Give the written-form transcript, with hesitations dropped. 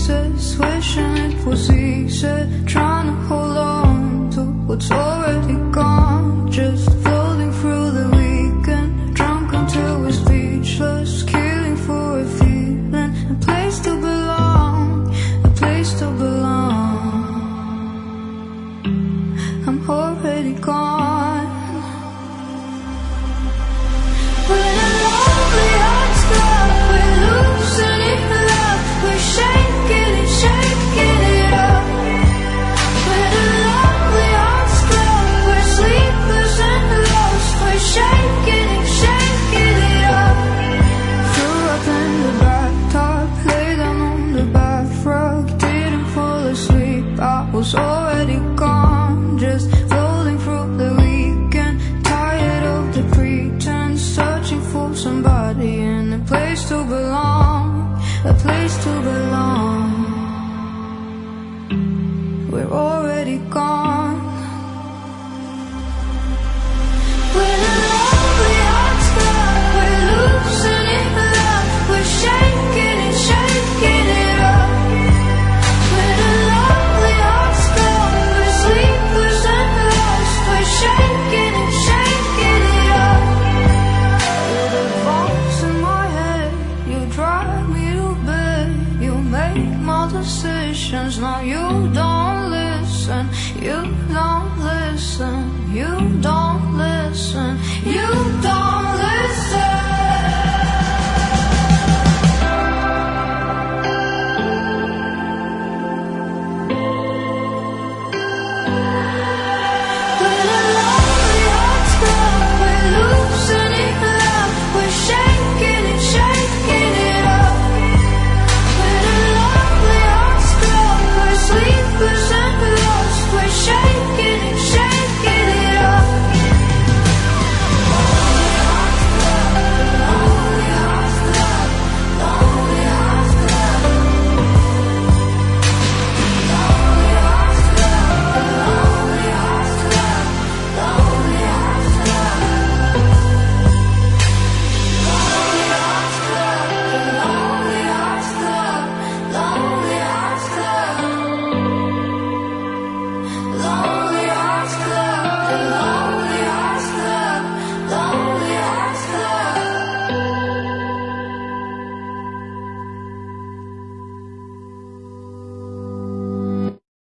pieces, wishing it was easy, trying to hold on to what's already gone, just floating through the weekend, drunk until we're speechless, killing for a feeling, a place to belong, a place to belong. I'm already gone. When a lonely heart's gone, we're losing it love, we're shaking it up. When a lonely heart's gone, we're sleepless and lost, we're shaking it up. Threw up in the bathtub, lay down on the bath rug, didn't fall asleep, I was already gone, just floating through the weekend, tired of the pretense, searching for somebody and a place to belong, a place to belong. We're already gone. When a lonely heart's gone, we're losing it love, we're shaking it up. When a lonely heart's gone, we're sleepless and lost, we're shaking it up. You're the voice in my head, you drive me to bed, you make my decisions, now you don't listen, you don't listen, you don't listen, you don't